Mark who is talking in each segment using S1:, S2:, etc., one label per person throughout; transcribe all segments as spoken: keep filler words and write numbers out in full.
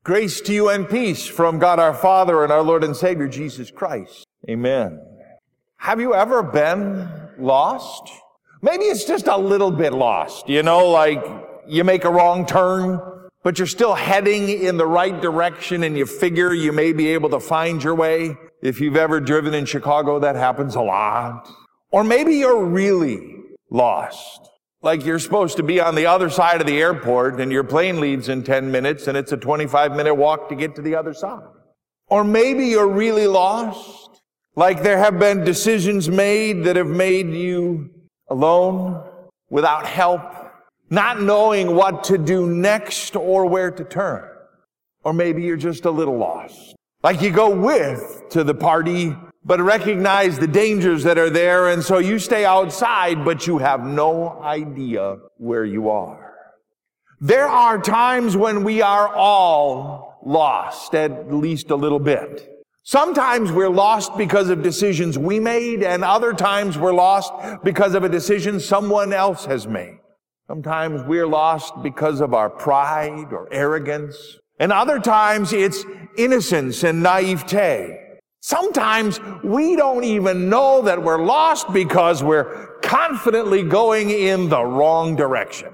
S1: Grace to you and peace from God our Father and our Lord and Savior, Jesus Christ. Amen. Have you ever been lost? Maybe it's just a little bit lost. You know, like you make a wrong turn, but you're still heading in the right direction and you figure you may be able to find your way. If you've ever driven in Chicago, that happens a lot. Or maybe you're really lost. Like you're supposed to be on the other side of the airport and your plane leaves in ten minutes and it's a twenty-five minute walk to get to the other side. Or maybe you're really lost. Like there have been decisions made that have made you alone, without help, not knowing what to do next or where to turn. Or maybe you're just a little lost. Like you go with to the party, but recognize the dangers that are there, and so you stay outside, but you have no idea where you are. There are times when we are all lost, at least a little bit. Sometimes we're lost because of decisions we made, and other times we're lost because of a decision someone else has made. Sometimes we're lost because of our pride or arrogance, and other times it's innocence and naivete. Sometimes we don't even know that we're lost because we're confidently going in the wrong direction.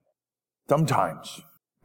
S1: Sometimes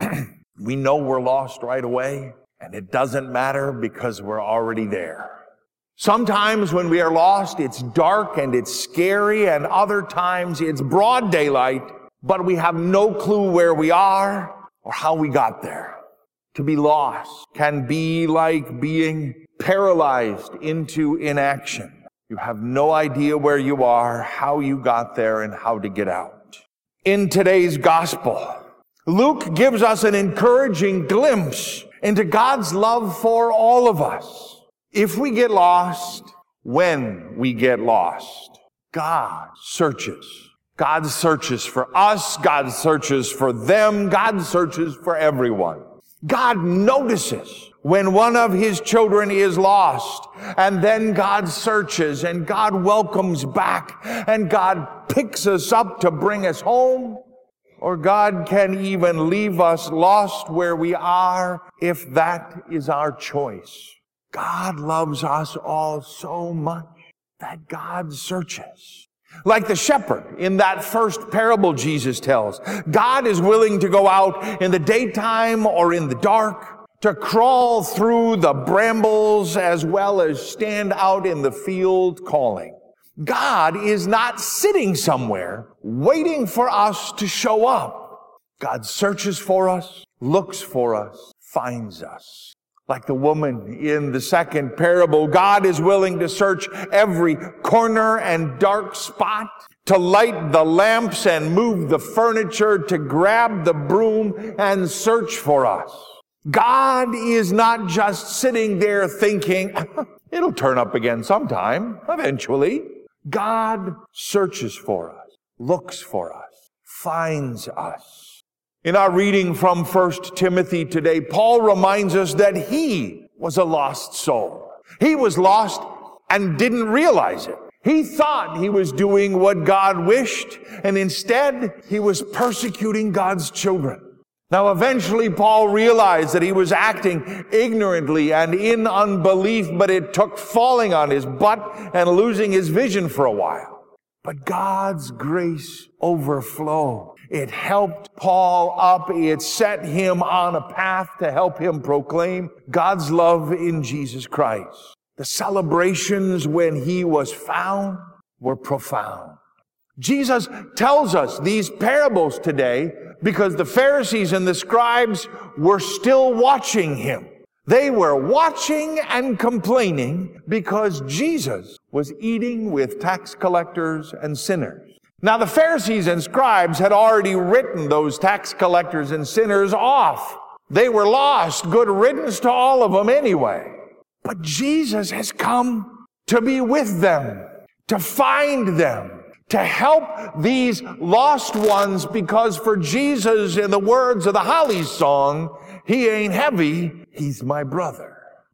S1: we know we're lost right away, and it doesn't matter because we're already there. Sometimes when we are lost, it's dark and it's scary, and other times it's broad daylight, but we have no clue where we are or how we got there. To be lost can be like being paralyzed into inaction. You have no idea where you are, how you got there, and how to get out. In today's gospel, Luke gives us an encouraging glimpse into God's love for all of us. If we get lost, when we get lost, God searches. God searches for us. God searches for them. God searches for everyone. God notices when one of his children is lost, and then God searches, and God welcomes back, and God picks us up to bring us home, or God can even leave us lost where we are if that is our choice. God loves us all so much that God searches. Like the shepherd in that first parable Jesus tells, God is willing to go out in the daytime or in the dark, to crawl through the brambles as well as stand out in the field calling. God is not sitting somewhere waiting for us to show up. God searches for us, looks for us, finds us. Like the woman in the second parable, God is willing to search every corner and dark spot, to light the lamps and move the furniture, to grab the broom and search for us. God is not just sitting there thinking, it'll turn up again sometime, eventually. God searches for us, looks for us, finds us. In our reading from First Timothy today, Paul reminds us that he was a lost soul. He was lost and didn't realize it. He thought he was doing what God wished, and instead he was persecuting God's children. Now, eventually, Paul realized that he was acting ignorantly and in unbelief, but it took falling on his butt and losing his vision for a while. But God's grace overflowed. It helped Paul up. It set him on a path to help him proclaim God's love in Jesus Christ. The celebrations when he was found were profound. Jesus tells us these parables today because the Pharisees and the scribes were still watching him. They were watching and complaining because Jesus was eating with tax collectors and sinners. Now, the Pharisees and scribes had already written those tax collectors and sinners off. They were lost, good riddance to all of them anyway. But Jesus has come to be with them, to find them, to help these lost ones, because for Jesus, in the words of the Hollies song, he ain't heavy, he's my brother.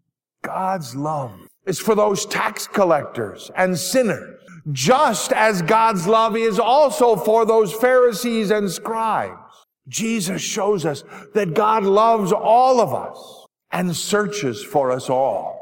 S1: God's love is for those tax collectors and sinners, just as God's love is also for those Pharisees and scribes. Jesus shows us that God loves all of us, and searches for us all.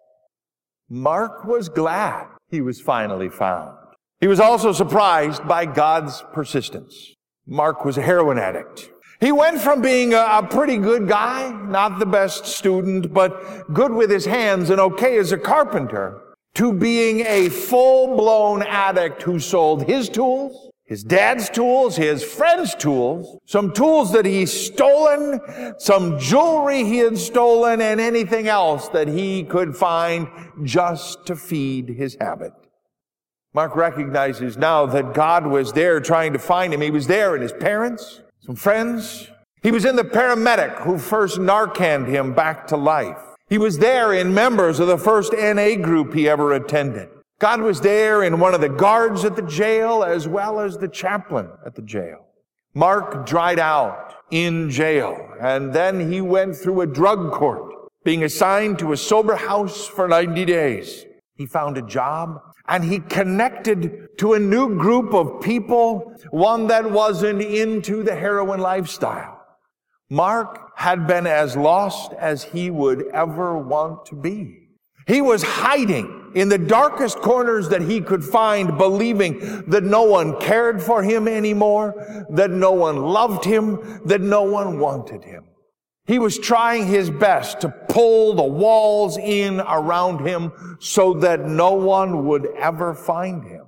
S1: Mark was glad he was finally found. He was also surprised by God's persistence. Mark was a heroin addict. He went from being a, a pretty good guy, not the best student, but good with his hands and okay as a carpenter, to being a full-blown addict who sold his tools, his dad's tools, his friend's tools, some tools that he's stolen, some jewelry he had stolen, and anything else that he could find just to feed his habit. Mark recognizes now that God was there trying to find him. He was there in his parents, some friends. He was in the paramedic who first Narcaned him back to life. He was there in members of the first N A group he ever attended. God was there in one of the guards at the jail as well as the chaplain at the jail. Mark dried out in jail, and then he went through a drug court, being assigned to a sober house for ninety days. He found a job, and he connected to a new group of people, one that wasn't into the heroin lifestyle. Mark had been as lost as he would ever want to be. He was hiding in the darkest corners that he could find, believing that no one cared for him anymore, that no one loved him, that no one wanted him. He was trying his best to pull the walls in around him so that no one would ever find him.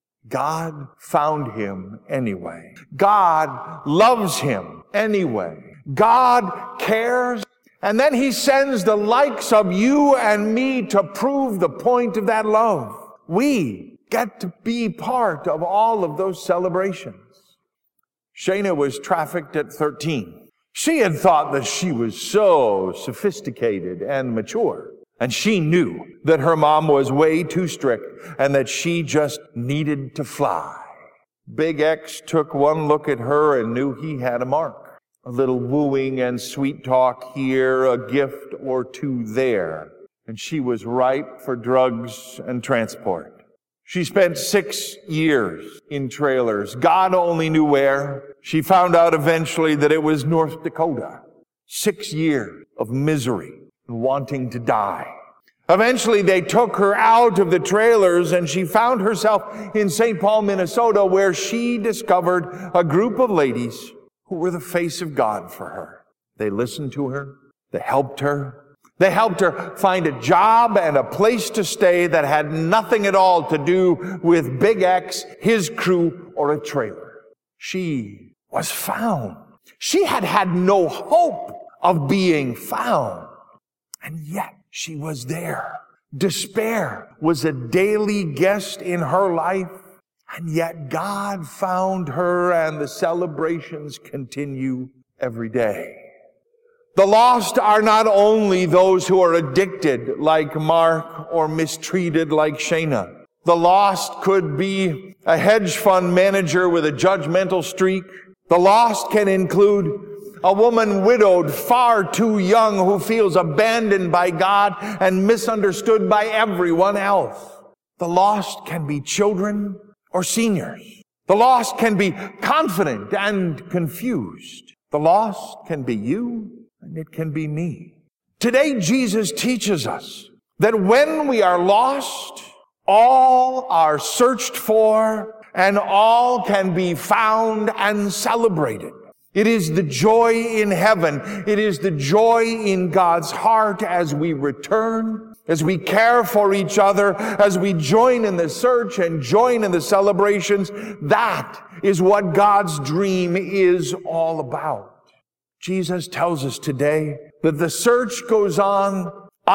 S1: God found him anyway. God loves him anyway. God cares. And then he sends the likes of you and me to prove the point of that love. We get to be part of all of those celebrations. Shayna was trafficked at thirteen. She had thought that she was so sophisticated and mature. And she knew that her mom was way too strict and that she just needed to fly. Big X took one look at her and knew he had a mark. A little wooing and sweet talk here, a gift or two there. And she was ripe for drugs and transport. She spent six years in trailers. God only knew where. She found out eventually that it was North Dakota. Six years of misery and wanting to die. Eventually they took her out of the trailers and she found herself in Saint Paul, Minnesota, where she discovered a group of ladies who were the face of God for her. They listened to her. They helped her. They helped her find a job and a place to stay that had nothing at all to do with Big X, his crew, or a trailer. She was found. She had had no hope of being found. And yet she was there. Despair was a daily guest in her life. And yet God found her, and the celebrations continue every day. The lost are not only those who are addicted like Mark or mistreated like Shayna. The lost could be a hedge fund manager with a judgmental streak. The lost can include a woman widowed, far too young, who feels abandoned by God and misunderstood by everyone else. The lost can be children or seniors. The lost can be confident and confused. The lost can be you, and it can be me. Today, Jesus teaches us that when we are lost, all are searched for, and all can be found and celebrated. It is the joy in heaven. It is the joy in God's heart as we return, as we care for each other, as we join in the search and join in the celebrations. That is what God's dream is all about. Jesus tells us today that the search goes on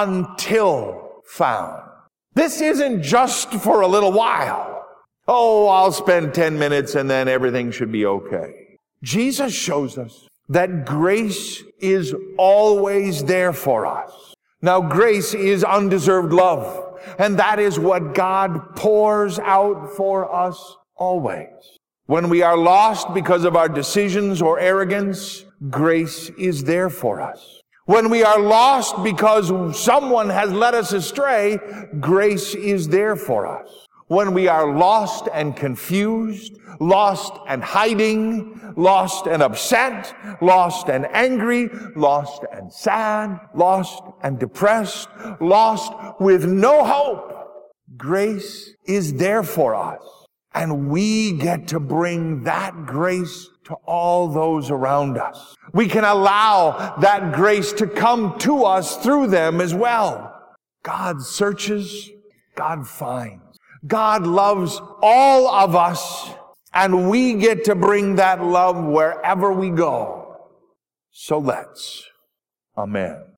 S1: until found. This isn't just for a little while. Oh, I'll spend ten minutes and then everything should be okay. Jesus shows us that grace is always there for us. Now, grace is undeserved love, and that is what God pours out for us always. When we are lost because of our decisions or arrogance, grace is there for us. When we are lost because someone has led us astray, grace is there for us. when we are lost and confused, lost and hiding, lost and upset, lost and angry, lost and sad, lost and depressed, lost with no hope, grace is there for us. And we get to bring that grace to all those around us. We can allow that grace to come to us through them as well. God searches, God finds. God loves all of us, and we get to bring that love wherever we go. So let's. Amen.